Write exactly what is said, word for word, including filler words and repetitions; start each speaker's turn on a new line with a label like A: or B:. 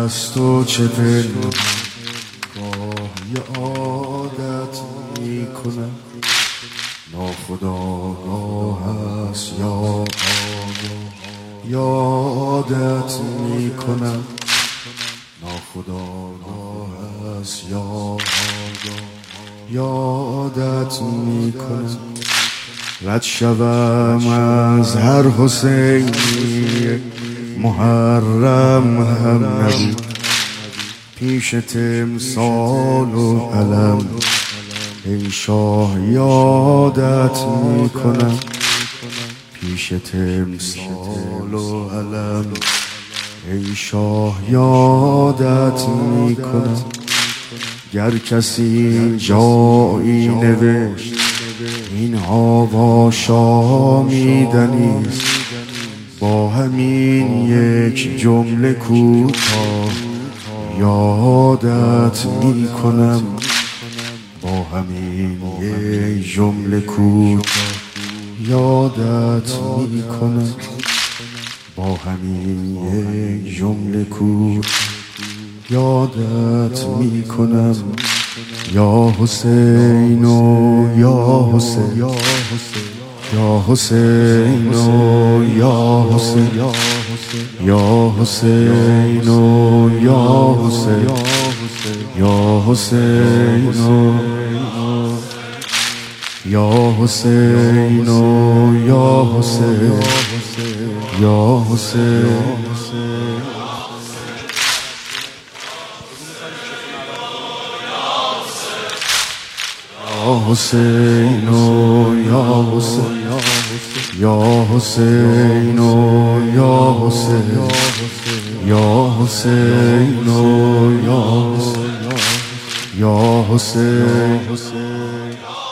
A: از تو چه دل گاهی عادت می کنم، ناخودآگاه است یا آگاه یادت می کنم، ناخودآگاه است یا آگاه یادت می کنم. رد شوم از هر حسینی محرم هم نبود، پیش تمثال و علم ای شاه یادت می کنم، پیش تمثال و علم ای شاه یادت می کنم. گر کسی جایی نوشت این آوا شامیدنیست، با همین یک جمله کوتاه یادت می کنم، با همین یک جمله کوتاه یادت می کنم، با همین یک جمله کوتاه یادت می کنم. یا حسین و یا حسین، یا حسین و یا حسین، یا حسین و یا حسین، یا حسین و یا حسین و یا حسین، یا حسین یا حسین و یا حسین، یا حسین و یا حسین، یا حسین و یا حسین، یا حسین.